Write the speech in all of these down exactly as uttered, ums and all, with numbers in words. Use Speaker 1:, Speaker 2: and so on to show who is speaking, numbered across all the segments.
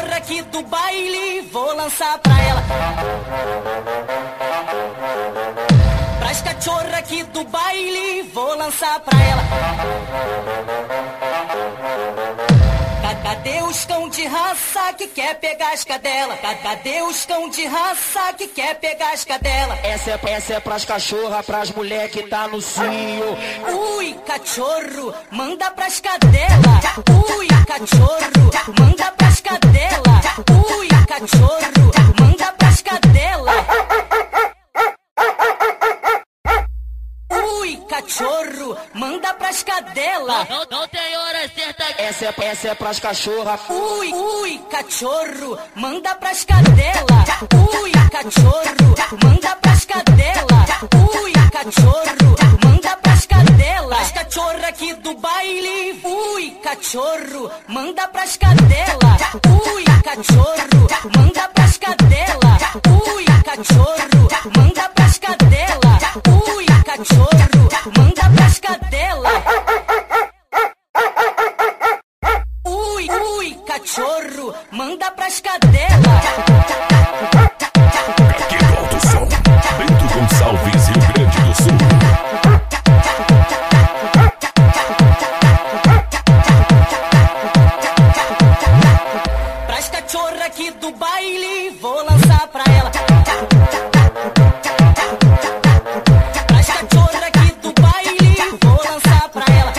Speaker 1: cachorra aqui do baile, vou lançar pra ela. Pras cachorra aqui do baile, vou lançar pra ela. Cadê os cão de raça que quer pegar as cadela? Cadê os cão de raça que quer pegar as cadela?
Speaker 2: Essa é, essa é pras cachorra, pras mulher que tá no cio.
Speaker 1: Ui, cachorro, manda pras cadela. Ui, cachorro, manda pras cadela. Ui, cachorro, manda pras cadela. Ui, cachorro, manda pras cadela.
Speaker 3: Não, não tem hora certa.
Speaker 2: Essa é, essa é pras cachorra.
Speaker 1: Ui, ui, cachorro, manda pras cadela. Ui, cachorro, manda pras cadela. Ui, cachorro, manda pras cadela. As cachorra aqui do baile. Ui, cachorro, manda pras cadela. Ui, cachorro, manda pras cadela. Ui, cachorro, manda pras cadela. Ui, cachorro, manda pras cadela. Ui, ui, cachorro, manda pras cadela.
Speaker 4: Aqui do Alto Som, Bento Gonçalves, Rio Grande do Sul.
Speaker 1: Pras cachorra aqui do baile, vou lançar pra ela. Pras cachorra aqui do baile, vou lançar pra ela.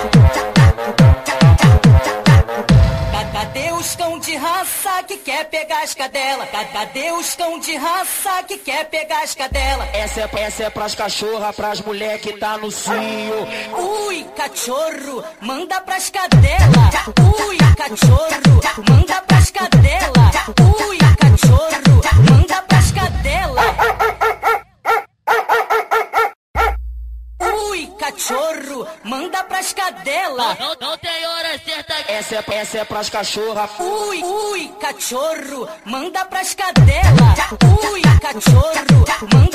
Speaker 1: Cadê os cão de raça que quer pegar as cadela? Cadê os cão de raça que quer pegar as cadela?
Speaker 2: Essa é, essa é pras cachorra, pras mulher que tá no cio.
Speaker 1: Ui, cachorro, manda pras cadela. Ui, cachorro, manda pras cadela. Ui, cachorro, manda pras cadela. Ui, cachorro, manda pras cadela.
Speaker 3: Não, não tem hora certa.
Speaker 2: Essa é, essa é pras cachorra.
Speaker 1: Ui, ui, cachorro, manda pras cadela. Ui, cachorro, manda